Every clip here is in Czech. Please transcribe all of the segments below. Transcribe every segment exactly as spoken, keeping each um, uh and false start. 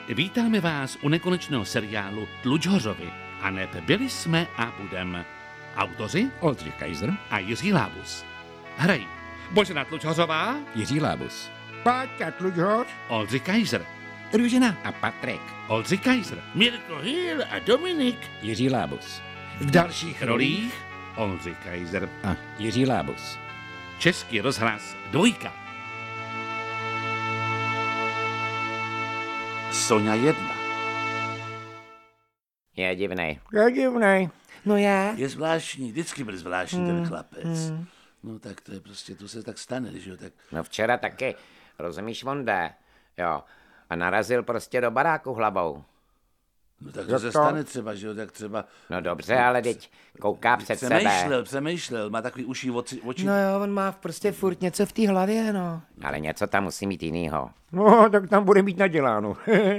Vítáme vás u nekonečného seriálu Tlučhořovi. A neb byli jsme a budem. Autoři Oldřich Kaiser a Jiří Lábus. Hrají Božena Tlučhořová, Jiří Lábus, Páťa Tlučhoř, Oldřich Kaiser, Růžena a Patrik, Oldřich Kaiser, Mirko Hýl a Dominik. Jiří Lábus. V dalších rolích Oldřich Kaiser A Jiří Lábus. Český rozhlas dvojka. Soňa jedna. Je divnej. je divnej. No je. Je zvláštní, vždycky byl zvláštní Hmm. ten chlapec. No tak to je prostě, to se tak stane, že jo, tak... No včera taky, rozumíš, on jde, jo. A narazil prostě do baráku hlavou. No tak to Jak se to? stane třeba, že jo, tak třeba... No dobře, ale teď kouká před sebe. Přemýšlel, přemýšlel, má takový uší oči, oči. No jo, on má prostě furt něco v té hlavě, no. Ale něco tam musí mít jinýho. No, tak tam bude mít naděláno.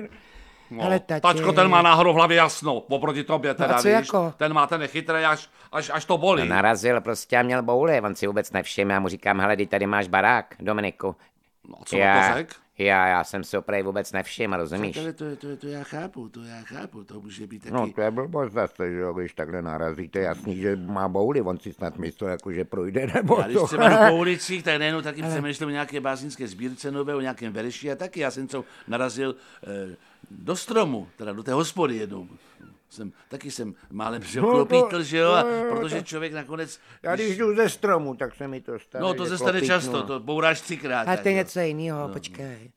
No, Ale tati. tačko, ten má náhodou v hlavě jasno, oproti tobě teda, a co víš? jako? Ten má ten chytrý, až, až, až to bolí. No narazil prostě a měl bouli, on si vůbec nevšiml, já mu říkám, hele, ty tady máš barák, Dominiku. No, co já, na to řek? já, já jsem si opravdu vůbec nevšiml, rozumíš? Ale to, to, to já chápu, to já chápu, to může být taky... No to je blbost zase, že jo, když takhle narazíte, jasný, že má bouli, on si snad myslel, jako, že projde, nebo Já když to. třeba jdu po ulicích, tak nejenom taky přemýšlím o nějaké básnické sbírce nové, o nějakém verši a taky. Já jsem co narazil eh, do stromu, teda do té hospody jednou. Jsem, taky jsem málem No, překlopítl, to- že jo, a no, jo, protože to- člověk nakonec... Já když jdu ze stromu, tak se mi to stane. No to že se stane klopítnu, často, no. to bouráš třikrát. Ale tak, to je jo. něco jiného, počkej.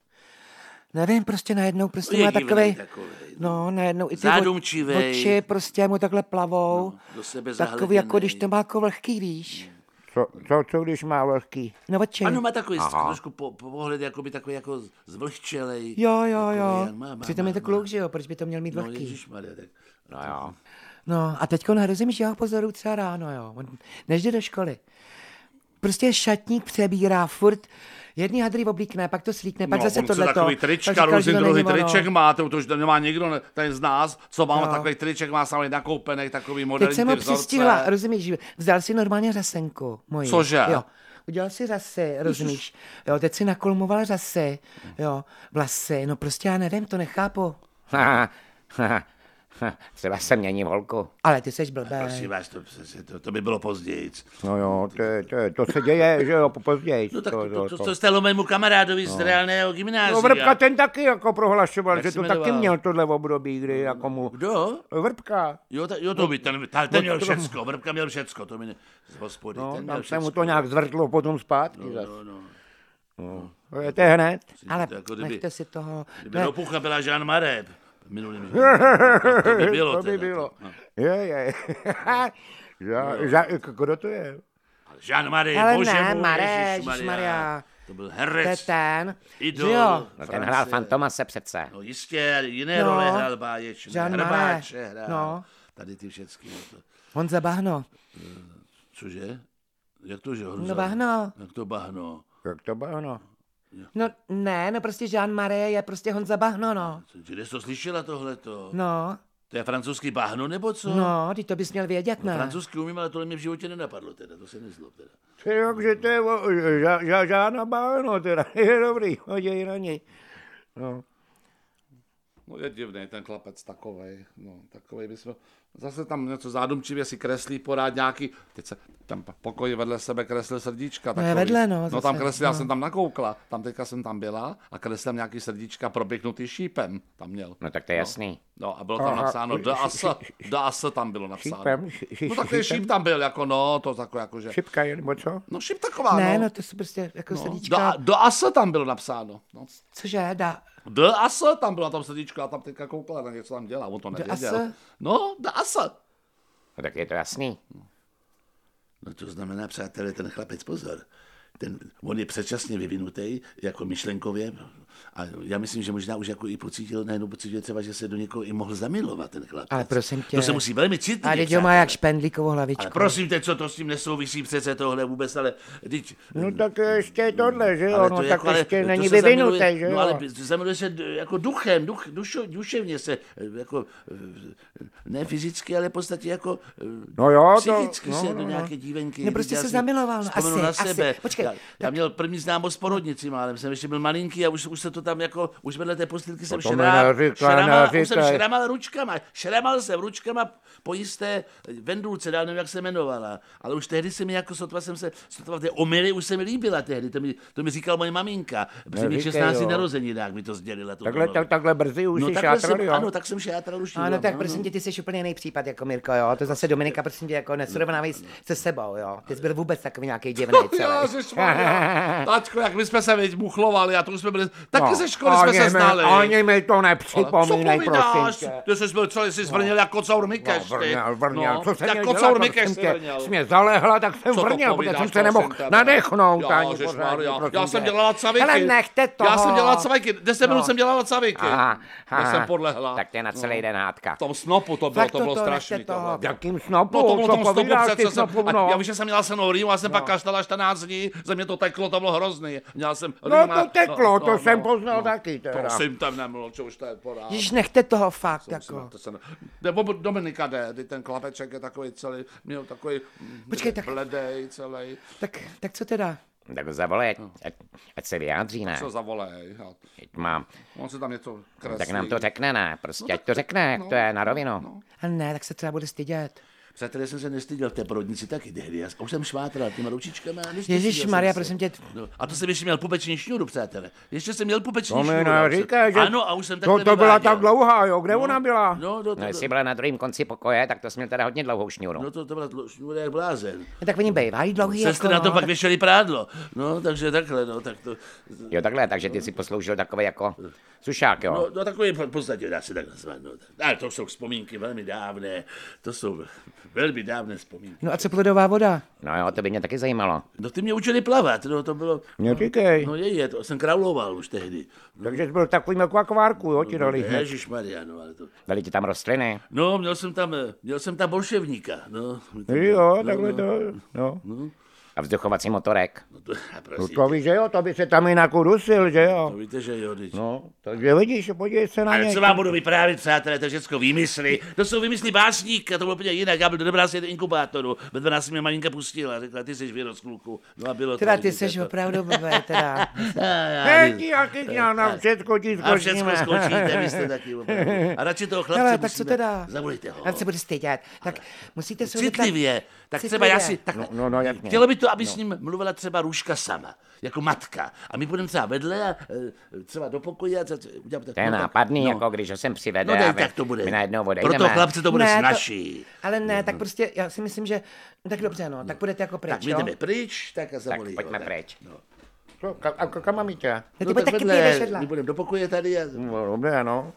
Nevím, prostě najednou prostě Je má divnej takovej, takovej, no najednou i ty Zádumčivej. oči prostě mu takhle plavou. No, do sebe Takový, jako zahleděnej. když to má jako vlhký, víš. Co, co, co když má vlhký? No oči. Ano, má takový trošku po, pohled, jakoby takový jako zvlhčelej. Jo, jo, Takový, jo. jak má, má, Přitom má, je to má. kluk, že jo, proč by to měl mít No vlhký? ježišmarja, tak... No jo. No a teďko nerozumíš, já ho pozoruju třeba ráno, jo. On, než jde do školy. Prostě šatník přebírá furt, jedný hadrý oblíkne, pak to slíkne, pak No, zase on chce tohleto. takový Pak trička, říkal, různý že to druhý není ono. triček má, to, to už nemá nikdo, ne- ten z nás, co máme Jo. takový triček, má samozřejmě nakoupený, takový Teď moderní jsem ho ty vzorce. přistihla, rozumíš, vzal si normálně řasenku moji. Cože? Jo. Udělal si řasy, rozumíš? Jo, teď si nakolmoval řasy, jo, vlasy, no prostě já nevím, to nechápu. Haha, haha, haha, třeba se mění volku. Ale ty seš blbý. Prosím vás, to, to, to by bylo později. No jo, to, je- to, je- to se děje, že jo, později. No tak to, to, to, to jste mému kamarádovi z reálného gymnázia. No Vrbka ten taky jako prohlašoval, Jak že se to taky jmenoval? měl tohle období, kdy jako mu... Kdo? Vrbka. Jo, ta, jo to by, ten, ta, ten měl všecko, Vrbka měl všecko, to mi ne, z hospody, No, ten měl tam se všecko. mu to nějak zvrtlo potom zpátky No, zase. no, no. No. To je to je hned. Ale To jako kdyby- nechte si toho. Kdyby Ne, do pucha byla Jean Mareb, minulý mi. To by bylo To by teda, bylo. no. Je, je. Ža, ža, kdo to je? Jean Mareb, ale bože ne, můj, Maré, ježišmarja. ježišmarja. To byl To je herec, ten, idol, že jo? No ten hrál Fantomase přece. No jistě, jiné No. role hrál báječné, Jean Maré. hrbáče hrál. No. Tady ty všechny. To. On za bahno. Cože? Jak to, že? No bahno. Jak to bahno? Jak to bylo, no? No ne, no prostě Jean Marie je prostě Honza Bahno, no. Kde jsi to slyšela tohleto? No, To je francouzský bahno, nebo co? no, ty to bys měl vědět, No, ne? francouzsky umím, ale tohle mě v životě nenapadlo, teda, to se nezlob, teda. To je jak, že to je o- ža, ža, žádná báno, teda. Je dobrý, hodí na něj. No. No je divný ten chlapec takovej, no takovej bychom, zase tam něco zádumčivě si kreslí porád nějaký, teď se tam pokoji vedle sebe kreslil srdíčka. No je takový. vedle, no, No zase, tam kreslil, já no. jsem tam nakoukla, tam teďka jsem tam byla a kreslil nějaký srdíčka propěknutý šípem, tam měl. No tak to je jasný. No a bylo tam Aha, napsáno D A S, ši- D A S tam bylo napsáno. Šípem, ši- ši- No tak ten šípem? šíp tam byl, jako no, to takový jako, že, Šipka je, nebo co? no šíp taková, Ne, no. no to jsou prostě jako No, srdíčka. D A S tam bylo napsáno, no. Cože, dá. D A S tam bylo na tom srdíčku, a tam teďka koukala, tak něco tam dělá, on to D A S? nevěděl. No, D A S. No tak je to jasný. No to znamená, přátelé, ten chlapec, pozor, ten, on je předčasně vyvinutý, jako myšlenkově, a já myslím, že možná už jako i pocítil, najednou pocítil třeba, že se do někoho i mohl zamilovat ten chlapec. Ale prosím tě. To se musí velmi citlivě, A teď ho má přátelé. jak špendlíkovou hlavičku. Ale prosím tě, co to s tím nesouvisí přece tohle vůbec, ale teď... No tak ještě tohle, že jo, ale no to tak jako, ale ještě to není se zamiluje- vyvinutý, že jo. No ale zamiluje se d- jako duchem, duch, dušo, duševně se, eh, jako, eh, ne fyzicky, ale v podstatě jako eh, No jo, to- psychicky no, se no, do no. nějaké dívenky. No prostě já se si zamiloval, no vzpomenu asi, na asi. sebe. Počkej, Já, já měl první známost s porodnicí málem, jsem ještě byl malinký a už, už se to tam jako, už vedle té postilky jsem to mi šrám, neříkej, šramal, už jsem neříkej. šramal ručkama, šramal jsem ručkama po jisté vendulce, dál nevím, jak se jmenovala, ale už tehdy se mi jako sotva jsem se, sotva té omily už se mi líbila tehdy, to mi, to mi říkal moje maminka, při mých Neříkej, šestnácti jo. narozeninách mi to sdělila. To Takhle, bylo. tak, takhle brzy už No jsi takhle šátral, jsem, jo? ano, tak jsem šátral už. Ano, jo, tak no, prosím no. tě, ty jsi úplně jiný případ jako Mirko, jo. To zase Dominika, prosím tě, jako nesrovnávej s- se sebou, jo. Ty jsi byl vůbec takový nějaký divný celý. Ježišmarja, tačko, jak my jsme se veď muchlovali a to jsme byli, taky No, ze školy jsme ani se mi- znali. Ani mi to Co nepřipomínej, prosím povídáš? tě. Ty jsi byl celý, jsi zvrněl jako kocour Mikeš, No, ty. vrněl, vrněl, No, co jsem jak měl kocour dělat, Mikeš prosím jsi tě? vrněl. Jsi mě zalehla, tak jsem Co to vrněl, protože povídáš, jsem se prosím nemohl tebe? nadechnout Já, ani ježišmarja, pořádně, prosím já jsem tě. dělala caviky. Ale nechte toho. Já jsem dělala caviky, deset minut No. jsem dělala caviky. Aha, Já aha. jsem podlehla. Tak to je na celý den hádka. V tom snopu to bylo, Fakt to to bylo to, strašný. nechte toho. tohle. V jakým snopu? No to bylo Co v tom snopu povídáš, přece, ty jsem, snopu, a no. já víš, že jsem měla se rýmu, já jsem pak kašlala čtrnáct dní, ze mě to teklo, to bylo hrozný. Měla jsem No rýma- to teklo, to jsem poznal taky teda. Prosím, tam nemluvil, čo už to je porád. Ježiš, nechte toho fakt, To se- jako. to se ne- Nebo Dominika jde, ty ten klapeček je takový celý, měl takový Počkej, tak- bledej celý. Tak, tak co teda? Tak zavolej, ať, ať se vyjádří, ne? Co zavolej. a Ať má, On se tam něco kreslí. tak nám to řekne, ne? Prostě No ať tak- to řekne, jak no, to je na rovinu. no. A ne, tak se třeba bude stydět. Přátelé, jsem se nestyděl v té porodnici taky tehdy. Já už jsem švátral těma ručičkama. a nestyděl Ježíš jsem Maria, se. prosím tě. No, a to jsem ještě měl pupeční šňůru, přátelé. Ještě jsem měl pupeční To mi šňůru. já už jsem- neříkej, že Ano, a už jsem to, takhle to byla vyváděl. tak dlouhá, jo? Kde ona byla? No, no, to, No, to, jestli byla na druhém konci pokoje, tak to jsi měl teda hodně dlouhou šňůru. no, to, to byla dlo- šňůra jak blázen. No, tak oni bývají dlouhý, Sestry jako, na to no, pak tak- věšeli prádlo. No, takže takhle, no, tak to... Jo, takhle, takže ty si posloužil takový jako sušák, jo? No, no takový v podstatě dá se tak nazvat. No. Ale to jsou vzpomínky velmi dávné. To jsou velmi dávné vzpomínky. No a co plodová voda? No jo, to by mě taky zajímalo. No ty mě učili plavat, no to bylo... Mě říkej. No je, je, to jsem krauloval už tehdy. Takže jsi byl takovým jako akvárku, jo? Ti dali hned. Ježišmarja, no ale to... Dali ti tam rostliny. No, měl jsem tam, měl jsem tam bolševníka, no. Jo, no, takhle no, to, no. A vzduchovací motorek. No to, a No prosím, to víš, že jo, to by se tam jinak udusil, že jo? to víte, že jo, teď. No, takže vidíš, podívej se na Ale ně. co vám budu vyprávět, přátelé, to je všechno výmysly. To jsou výmysly básníka, to bylo úplně jinak. Já byl do dobrá svět inkubátoru. Ve dvanácti mě maminka pustila, řekla, ty jsi vyrost, kluku. No a bylo Teda to. ty vidíte seš to. opravdu blbý, teda. Hej, ti, jaký já na všecko ti A všechno skočíme. skočíte, vy jste taky opravdu. A radši toho chlapce Hele, tak co musíme... teda? Zavolejte ho. Ale se bude stydět. Tak musíte se zeptat- Citlivě. Tak třeba Citlivě. já si... Tak, No, no, no, jasně. chtělo by to, aby s ním mluvila třeba Růžka sama, jako matka. A my budeme třeba vedle a e, třeba do pokoje a co- co- udělám tak. To je no, tak- nápadný, no. jako když ho sem přivede No a ne, my, tak to bude. my najednou Pro odejdeme. toho chlapce to bude Ne, to- snažší. Ale ne, tak prostě, já si myslím, že... Tak dobře, no, tak budete jako pryč, Tak my jo? jdeme pryč, tak a Tak zavolí. pojďme ho, pryč. No. Co, ka- a ka- kam mám jít já? No, ty No, pojď tak taky vedle, půjdeš vedle. my budeme do pokoje tady a... No, dobré, no.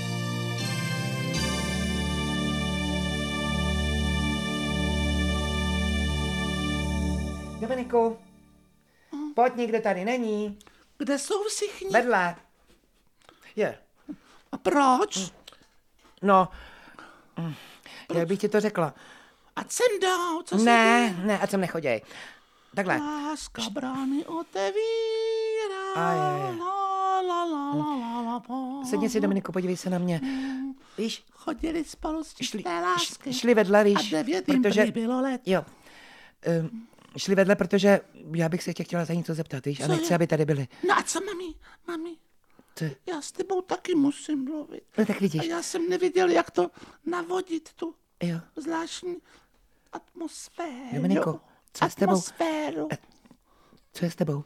Dominiku, pojď, někde tady není. Kde jsou všichni? Vedle. Je. A proč? No, mm, jak bych ti to řekla? A sem dál, co se Ne, děje? ne, ať sem nechoděj. Takhle. Láska brány otevírá. A je, je. La, la, la, la, la, la, la. Sedni si, Dominiku, podívej se na mě. Víš, Chodili spolu z šli, čisté š, lásky. šli vedle, A víš, devět jim protože... prý bylo let. Jo. Um, šli vedle, protože já bych se tě chtěla za něco zeptat, víš, a Co nechci, je? aby tady byli. No a co, mami? Mami, Ty. já s tebou taky musím mluvit. No tak A vidíš, já jsem neviděl, jak to navodit, tu jo. zvláštní atmosféru. Dominiko, co je s tebou? Atmosféru. Co je s tebou?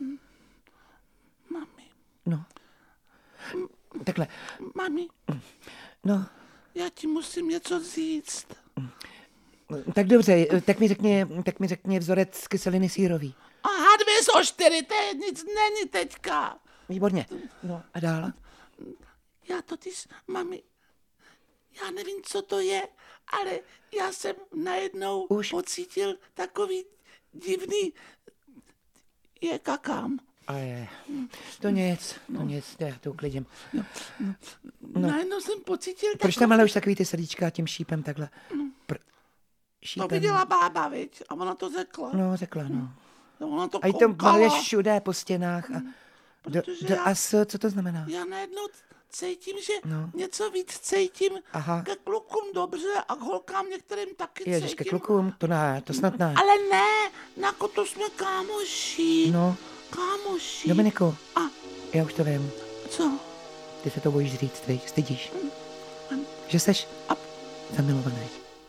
Mami, No. Takhle, mami, no. já ti musím něco říct. Tak dobře, tak mi řekni, tak mi řekni vzorec kyseliny sírový. Aha, dvě jsou čtyři, to je nic není teďka. Výborně. No a dál? Já totiž, mami, já nevím, co to je, ale já jsem najednou Už. pocítil takový divný, je kakám. A je. To nic, to nic, já to uklidím. No. Najednou jsem pocítil Proč tam ale už takový ty srdíčka tím šípem takhle? Pr- To šípem. viděla bába, viď? A ona to řekla. No, řekla, no. No, ona to A i to koukala. maluješ všude po stěnách. A, do, Protože do, já- a s, co to znamená? Já najednou cítím, že No. něco víc cítím Aha. ke klukům dobře a k holkám některým taky Ježiš, ke cítím. klukům, to ne, to snad ne. Ale ne, na to jsme kámoši. No, Kámoši. Dominiku, A já už to vím. co? Ty se to bojíš říct, víš, stydíš. Mm. Že seš A- zamilovaný.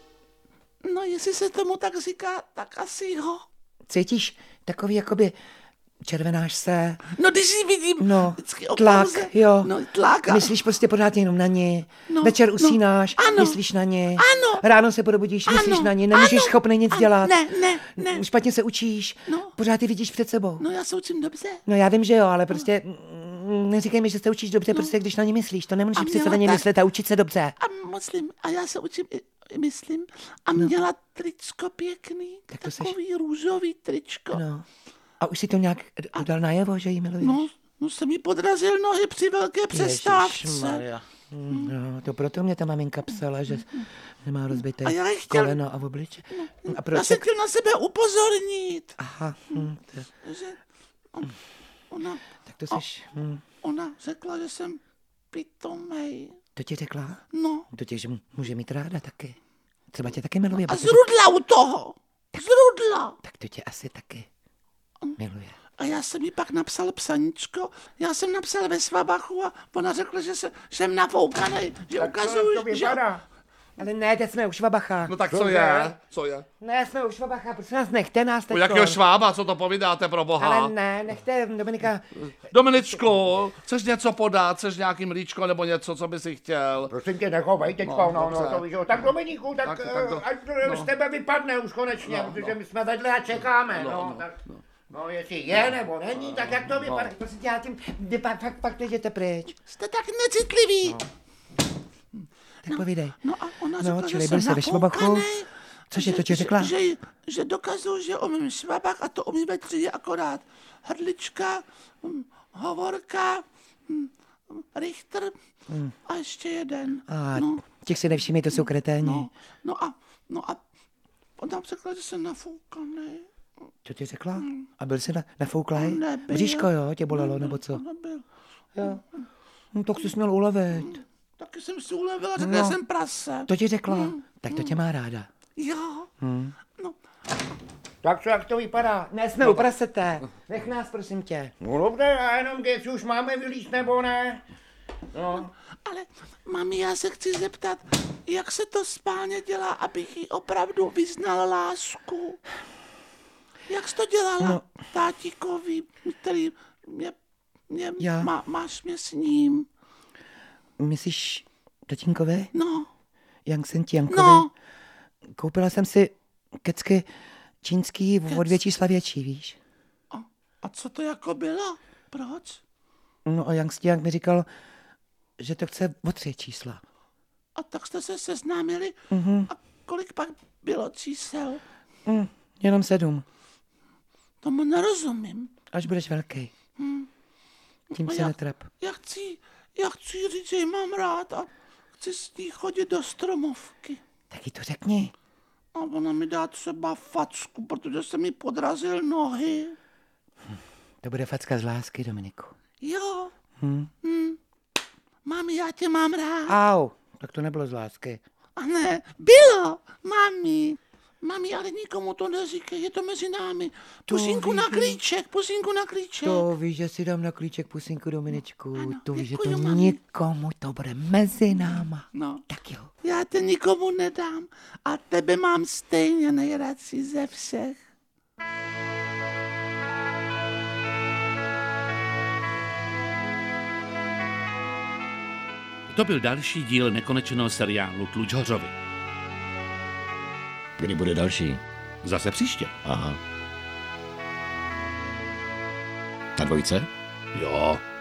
No, jestli se tomu tak říká, tak asi jo. Cítíš takový jakoby červenáš se, No, když ji vidím no, vždycky o tlak, pauze, jo. No, tlak. a- Myslíš prostě pořád jenom na ně. No, Večer no, usínáš, ano. myslíš na ně. Ano. Ráno se probudíš, myslíš Ano, na ně. Nemůžeš ano, schopný nic ano, dělat. Ne, ne, ne. Špatně se učíš. No. Pořád je vidíš před sebou. No, já se učím dobře. No já vím, že jo, ale prostě mm, neříkej mi, že se učíš dobře, prostě když na ně myslíš. To nemůžeš A přece měla na ně tak- myslet a učit se dobře. A myslím, a já se učím, i, i myslím, a měla tričko pěkný, Tak to seš- takový růžový tričko. No. A už si to nějak dal najevo, že jí miluješ? No, no jsem mi podrazil nohy při velké přestávce. Ježišmarja. Mm, no, to proto mě ta maminka psala, že nemá rozbité A já jí chtěl- koleno a v obliče. A Já proč? jsem chtěl na sebe upozornit. Aha, hm, to, Že ona, tak to seš, hm, ona řekla, že jsem pitomej. to ti řekla? No, To tě, že m- může mít ráda taky. Třeba tě taky miluje. a protože- zrudla u toho. Zrudla. Tak to tě asi taky miluje. A já jsem jí pak napsal psaníčko, já jsem napsal ve Svabachu a ona řekla, že se, jsem nafoukanej, že ukazuju, že... Ale ne, teď jsme u Švabacha. No tak co je? Co je? Ne, jsme u Švabacha, prosím vás, nechte nás U teď. jakého švába, co to povídáte pro boha? Ale ne, nechte, Dominika, Dominičku, chceš něco podat, chceš nějaký mlíčko nebo něco, co by si chtěl? Prosím tě, nechovej teďko, No, no, no, dobře. to víš, jo. Tak Dominiku, tak, Tak- tak, tak to- ať to no. z tebe vypadne už konečně, No, protože no. my jsme vedle a čekáme, no, no, tak, no, jestli je nebo není, tak jak to vypadá? prosím tě, já tím, vy pak, pak, pak jděte pryč. Jste tak necitliví. Tak povídej. No a ona No, řekla, čili že byl jsem jsi ve Švabachu. nafoukanej, Cože, že- to ti že- řekla? Že, že dokazuju, že umím švabach a to umí ve třídě akorát. Hrdlička, hm, hovorka, hm, Richter a ještě jeden. A No, těch si nevšimej, to jsou kreténi. no, no a, no a ona řekla, že jsem nafoukanej. Co ti řekla? A byl jsi na, nafouklej? Nebyl. Bříško, jo, tě bolelo, nebo co? Nebyl. Jo. No, tak jsi měl ulevit. Taky jsem si ulevila, řekla, No. že jsem prase. To ti řekla? Tak to tě má ráda. Jo. No, Tak co, jak to vypadá? Ne, jsme u prasete. Nech nás, prosím tě. No dobře, a jenom jestli už máme vylíst nebo ne. No, ale mami, já se chci zeptat, jak se to spálně dělá, abych jí opravdu vyznal lásku? Jak jsi to dělala, No. tátíkovi, který mě, mě Já. má, máš mě s ním? Myslíš tatínkovi? No, Janksen Jankovi? no, Koupila jsem si kecky čínský od větší slavěčí, víš? a, a co to jako bylo? Proč? No a Yang Stiang mi říkal, že to chce o tři čísla. A tak jste se seznámili? Mhm. A kolik pak bylo čísel? Mm, jenom sedm. Tomu nerozumím. Až budeš velký. Tím A se já- netrap. Já chci, já chci říct, že ji mám rád a chci s ní chodit do stromovky. Tak jí to řekni. A ona mi dá třeba facku, protože jsem mi podrazil nohy. To bude facka z lásky, Dominiku. Jo. Hmm. Hmm. Mami, já tě mám rád. Au, tak to nebylo z lásky. A ne, bylo, mami. Mami, ale nikomu to neříkej, je to mezi námi. Pusinku víš, na že- klíček, pusinku na klíček. To víš, že si dám na klíček pusinku, Dominičku. Ano, to víš, že to děkuju, mami. nikomu, to bude mezi náma. No, Tak jo. já tě nikomu nedám a tebe mám stejně nejradši ze všech. To byl další díl nekonečného seriálu Tluč Hořovi. Kdy bude další? Zase příště. Aha. Na dvojce? Jo.